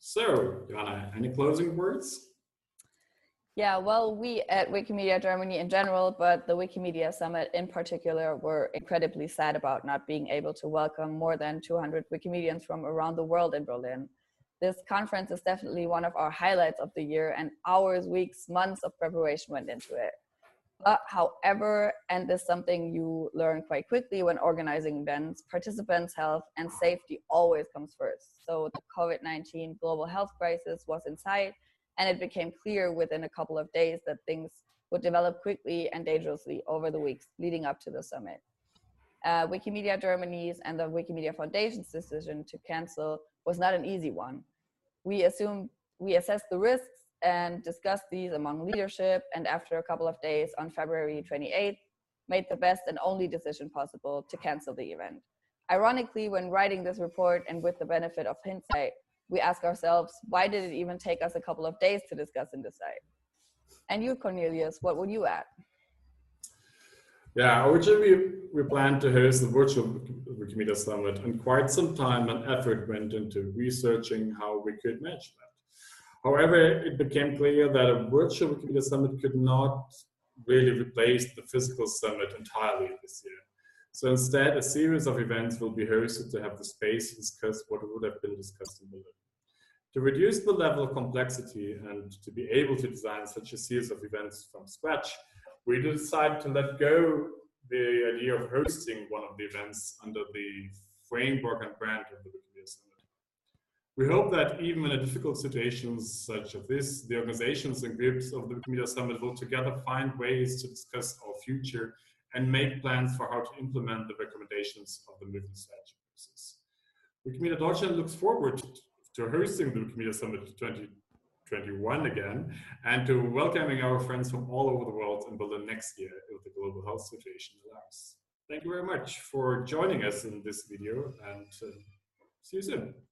So, Johanna, any closing words? Yeah, well, we at Wikimedia Germany in general, but the Wikimedia Summit in particular, were incredibly sad about not being able to welcome more than 200 Wikimedians from around the world in Berlin. This conference is definitely one of our highlights of the year, and hours, weeks, months of preparation went into it. But however, and this is something you learn quite quickly when organizing events, participants' health and safety always comes first. So the COVID-19 global health crisis was in sight, and it became clear within a couple of days that things would develop quickly and dangerously over the weeks leading up to the summit. Wikimedia Germany's and the Wikimedia Foundation's decision to cancel was not an easy one. We assessed the risks and discussed these among leadership, and after a couple of days on February 28th, made the best and only decision possible to cancel the event. Ironically, when writing this report and with the benefit of hindsight, we ask ourselves, why did it even take us a couple of days to discuss and decide? And you, Cornelius, what would you add? Yeah, originally we planned to host the virtual Wikimedia Summit, and quite some time and effort went into researching how we could manage that. However, it became clear that a virtual Wikimedia Summit could not really replace the physical summit entirely this year. So instead, a series of events will be hosted to have the space to discuss what would have been discussed in Berlin. To reduce the level of complexity and to be able to design such a series of events from scratch, we decided to let go the idea of hosting one of the events under the framework and brand of the Wikimedia Summit. We hope that even in difficult situations such as this, the organizations and groups of the Wikimedia Summit will together find ways to discuss our future and make plans for how to implement the recommendations of the movement strategy process. Wikimedia Deutschland looks forward to hosting the Wikimedia Summit 2021 again, and to welcoming our friends from all over the world in Berlin next year if the global health situation allows. Thank you very much for joining us in this video, and see you soon.